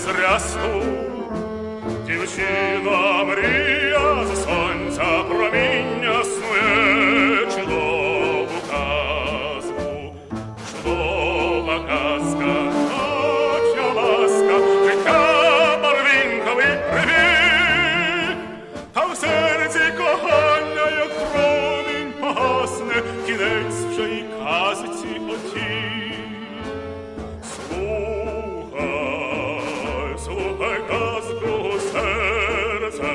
зрясту. Дівчина мрія з сонця проміння снує чудову казку. Чудова казка, доча ласка, життя барвінковий привіт. Та в серці кохання, як промінь погасне, кінець вже й казці отій. Слухай, слухай казку, серце.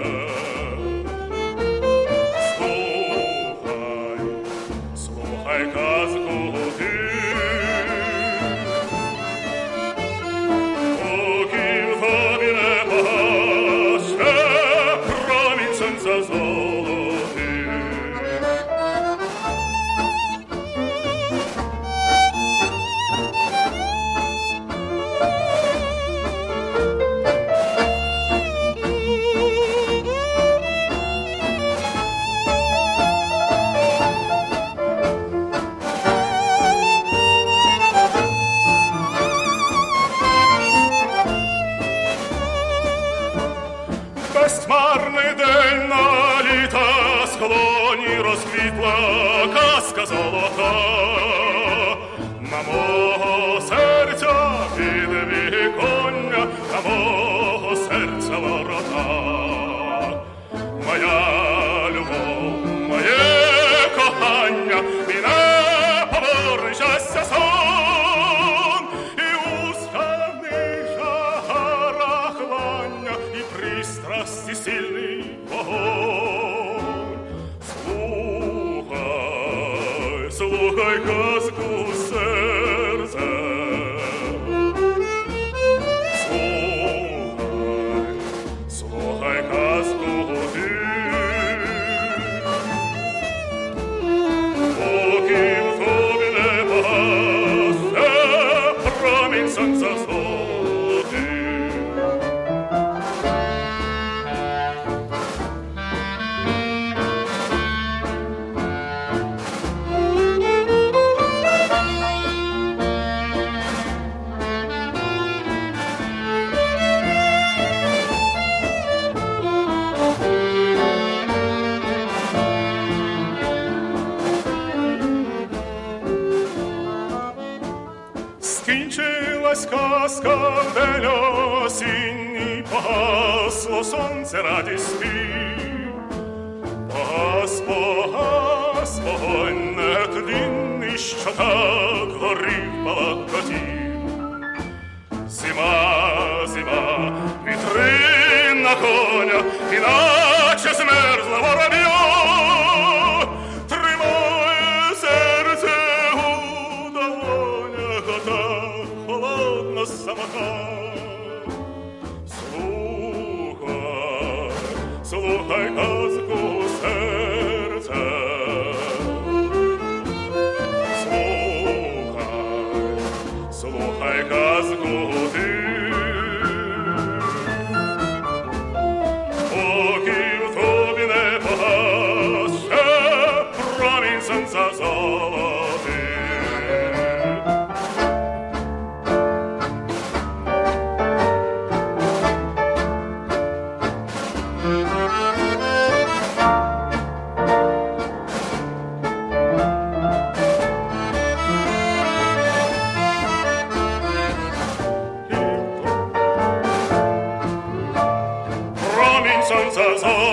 Слухай, слухай казку ти. Поки в тобі не погасне промінь сонця золотий. Безтьмарний день на літа склоні розквітла казка золота. На мого серця під віконня, на мого серця ворота. Моя любов, моє кохання, і непоборне щастя сон, і уставний жагара хлання, і пристрасті сильний вогонь. Слухай, слухай казку, серце. Слухай, слухай казку ти. Поки в тобі не погасне промінь сонця золотий. Скінчилась казка в день осінній, погасло сонце радісти. Погас, погас вогонь нетлінний, що так горів балакотів. Зима, зима, вітри на коня, іначе змерзла вороб'я. Тримає серце у долонях, ота холодна самота. Слухай, слухай казку, серце. Слухай, слухай казку ти. Поки в тобі не погасне промінь сонця золотий. Сонця золотий.